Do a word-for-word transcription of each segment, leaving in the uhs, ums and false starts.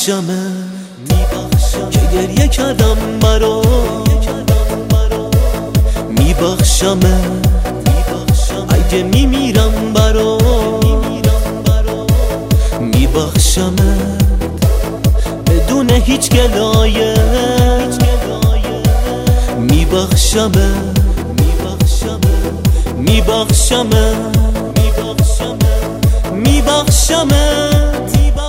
میبخشمت که گریه کردم برات، میبخشمت اگه میمیرم برات، میبخشمت بدون هیچ گلایه، میبخشمت میبخشمت میبخشمت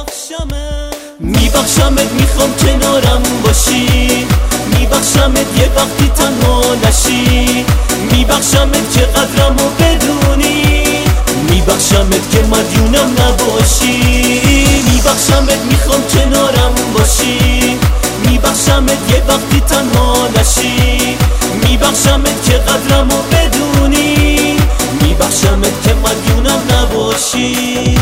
میبخشمت میخوام کنارم باشی، میبخشمت یه وقتی تنها نشی، میبخشمت که قدرمو بدونی، میبخشمت که مدیونم نباشی، میبخشمت میخوام کنارم باشی، میبخشمت یه وقتی تنها نشی، میبخشمت که قدرمو بدونی، میبخشمت که مدیونم نباشی.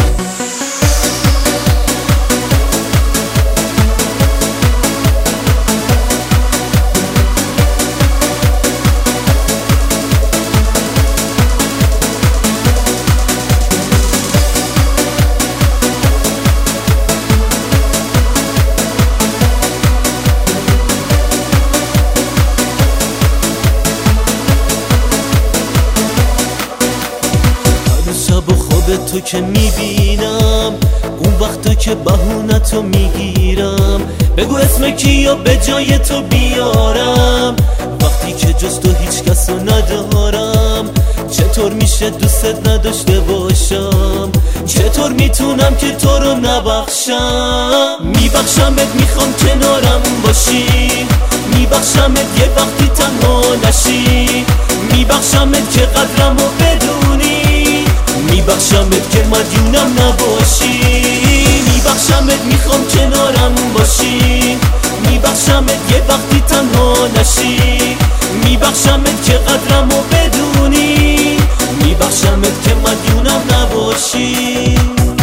تو که میبینم اون وقتا که بهونتو میگیرم، بگو اسم کیو به جای تو بیارم، وقتی که جز تو هیچ کسو ندارم، چطور میشه دوستت نداشته باشم، چطور میتونم که تو رو نبخشم، میبخشمت میخوام کنارم باشی، میبخشمت یه وقتی تنها نشی، میبخشمت که قدرمو بدونی، میبخشمت که مدیونم نباشی، میبخشمت میخوام کنارم باشی، میبخشمت یه وقتی تنها نشی، میبخشمت که قدرمو بدونی، میبخشمت که مدیونم نباشی.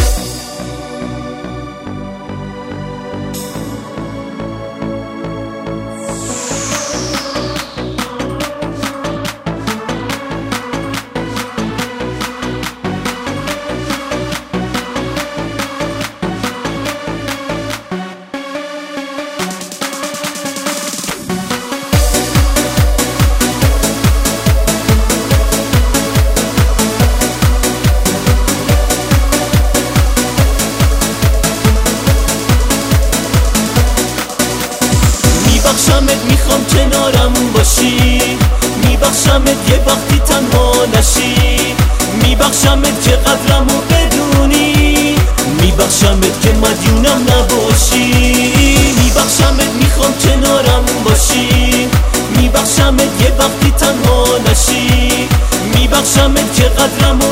میبخشمت میخوام کنارم باشی، میبخشمت یه وقتی تنها نشی، میبخشمت که قدرمو بدونی، میبخشمت که مدیونم نباشی، میبخشمت میخوام کنارم باشی، میبخشمت یه وقتی تنها نشی، میبخشمت که قدرمو